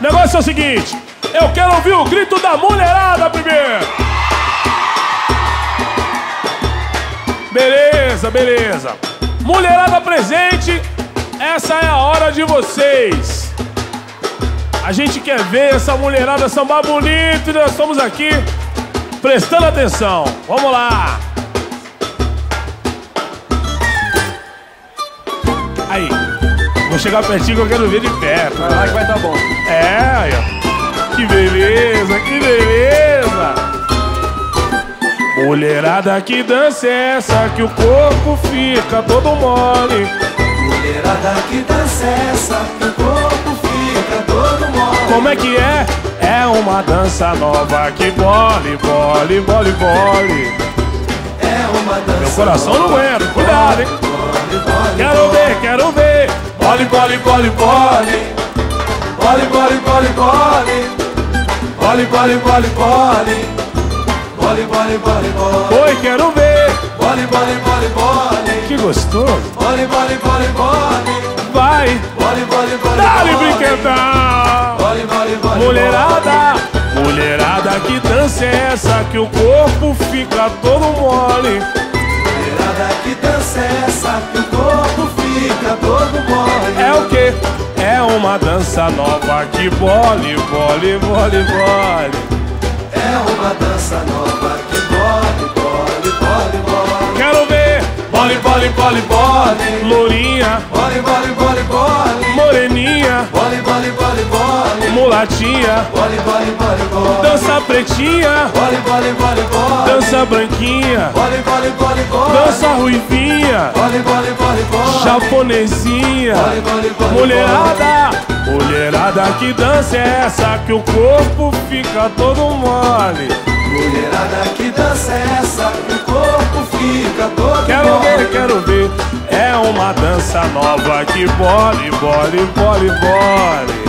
negócio é o seguinte, eu quero ouvir o grito da mulherada primeiro. Beleza, beleza. Mulherada presente, essa é a hora de vocês. A gente quer ver essa mulherada sambar bonito e nós estamos aqui prestando atenção. Vamos lá. Aí, vou chegar pertinho que eu quero ver de perto. Vai lá que vai tá bom. É, aí, ó. Que beleza, que beleza. Mulherada, que dança é essa que o corpo fica todo mole? Mulherada, que dança é essa que o corpo fica todo mole? Como é que é? É uma dança nova que bole, bole, bole, bole. É uma dança. Meu coração não aguenta, cuidado, hein? Bole, bole, Quero ver, quero ver. Bole, bole, bole, bole. bole, bole, bole, bole. Bole, bole, bole, bole. Bole, bole, bole, bole. Oi, quero ver. Bole, bole, bole, bole. Que gostoso. Bole, bole, bole, bole. Vai. Bole, bole, bole, Dá-lhe bole. brinquedão. Bole, bole, bole, Mulherada, mulherada, que dança é essa que o corpo fica todo mole? Mulherada, que dança é essa que o corpo fica todo mole? É o quê? É uma dança nova que bole, bole, bole, bole. É uma dança nova que bole, bole, bole, bole. Quero ver. Bole, bole, bole, bole. Lourinha, Bole, bole, bole, bole. moreninha, Bole, bole, bole, bole. mulatinha, Bole, bole, bole, bole. dança pretinha, Bole, bole, bole, bole. dança branquinha, Bole, bole, bole, bole. dança ruivinha, Bole, bole, bole, bole. japonesinha. Bole, bole, bole, Mulherada, mulherada, que dança é essa que o corpo fica todo mole? Mulherada, que dança é essa que o corpo fica todo Quero mole? ver, quero ver. É uma dança nova que bole, bole, bole, bole.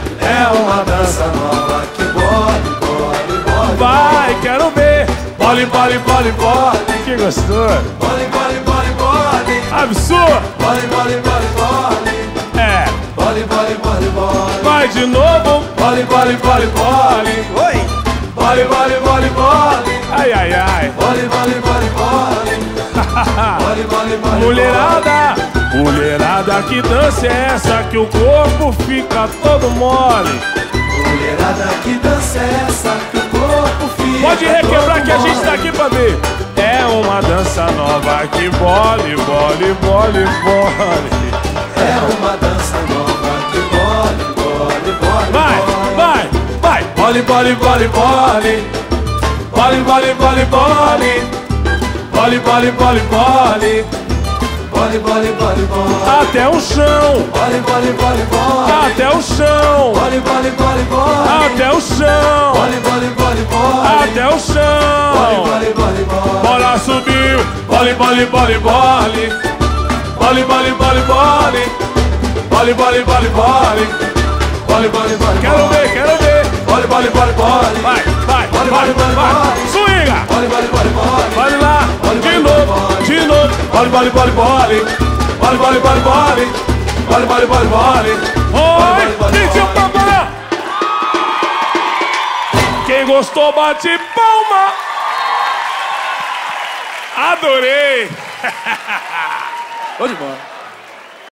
É uma dança nova que bole, bole, bole. Vai, quero ver. Bole, bole, bole, bole. Que gostoso. Bole, bole, bole, bole. Absurdo. Bole, bole, bole, bole. É. Bole, bole, bole, bole. Vai de novo. Bole, bole, bole, bole. Oi! Bole, bole, bole, bole. Ai, ai, ai. Bole, bole, bole, bole. Bole, bole, bole, Mulherada, mulherada, que dança é essa que o corpo fica todo mole? Mulherada, que dança é essa que o corpo fica Pode requebrar todo que a gente mole? tá aqui pra ver. É uma dança nova que bole, bole, bole, bole. É uma dança nova que bole, bole, bole. Vai, vai, vai. Bole, bole, bole, bole. Bole, bole, bole, bole. Bole, bole, bole, bole. Bole, bole, bole, bole. Até o chão, Bole, bole, bole, bole. até o chão, Bole, bole, bole, bole. até o chão, Bole, bole, bole, bole. até o Bole, chão. bole, bole, bole. Bola subiu, bole, bole, bole, bole. Bole, bole, bole, bole. Bole, bole, bole, bole. Bole, bole, bole, Quero ver, quero ver. Bole, bole, bole, bole. Vai, vai, Bole, vai, bole, bole, vai. bole. Swinga. Bole, bole, bole, bole. Bole lá, de novo, de novo. Bole, bole, bole, bole. Bole, bole, bole, bole. Bole, bole, bole, bole. Oi, DJ Papará. Quem gostou, bate palma. Adorei. Vou de bola.